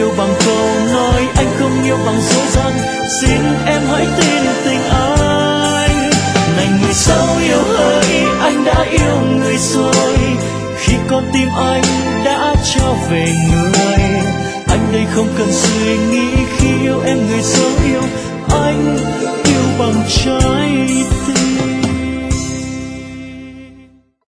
yêu bằng câu nói, anh không yêu bằng dối gian. Xin em hãy tin tình anh. Này người sao yêu ơi, anh đã yêu người rồi, khi con tim anh đã trao về người. Anh đây không cần suy nghĩ, khi yêu em người dấu yêu, anh yêu bằng trái